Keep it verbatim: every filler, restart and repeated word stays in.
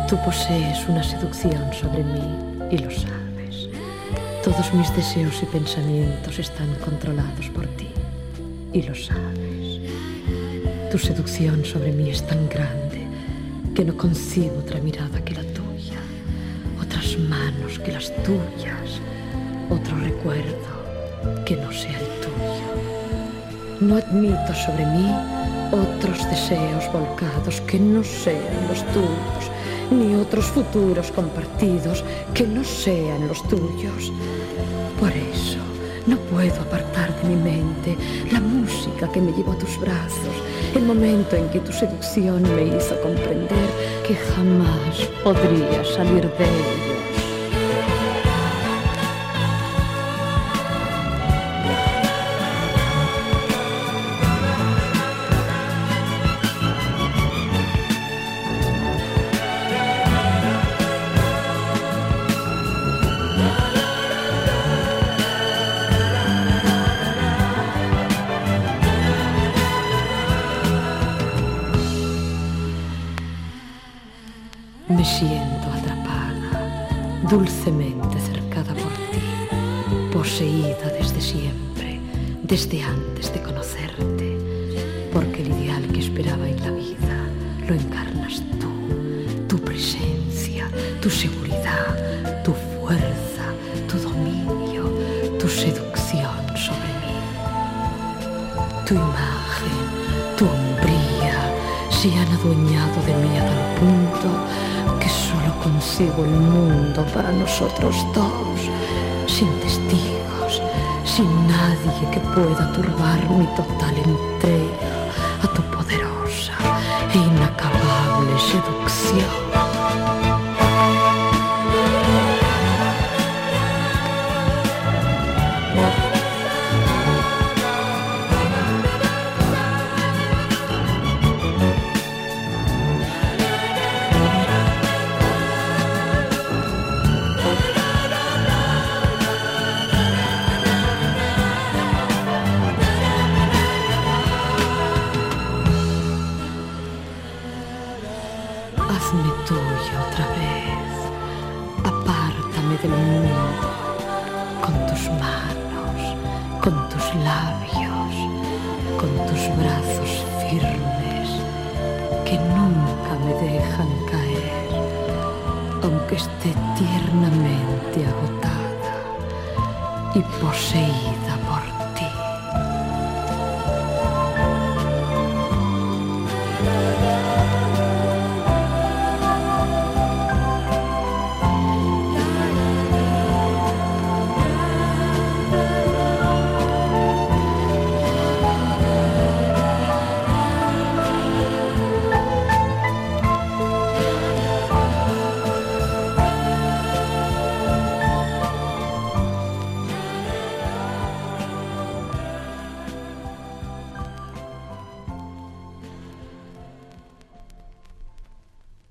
Tú posees una seducción sobre mí y lo sabes. Todos mis deseos y pensamientos están controlados por ti y lo sabes. Tu seducción sobre mí es tan grande que no concibo otra mirada que la tuya, otras manos que las tuyas, otro recuerdo que no sea el tuyo. No admito sobre mí otros deseos volcados que no sean los tuyos, ni otros futuros compartidos que no sean los tuyos. Por eso no puedo apartar de mi mente la música que me llevó a tus brazos, el momento en que tu seducción me hizo comprender que jamás podría salir de ellos. Me siento atrapada, dulcemente cercada por ti, poseída desde siempre, desde antes de conocerte, porque el ideal que esperaba en la vida lo encarnas tú, tu presencia, tu seguridad, tu fuerza, tu dominio, tu seducción sobre mí. Tu imagen, tu hombría se han adueñado de mí a tal punto que solo consigo el mundo para nosotros dos, sin testigos, sin nadie que pueda turbar mi total entrega a tu poderosa e inacabable seducción. Hazme tuya otra vez, apártame del mundo, con tus manos, con tus labios, con tus brazos firmes, que nunca me dejan caer, aunque esté tiernamente agotada y poseída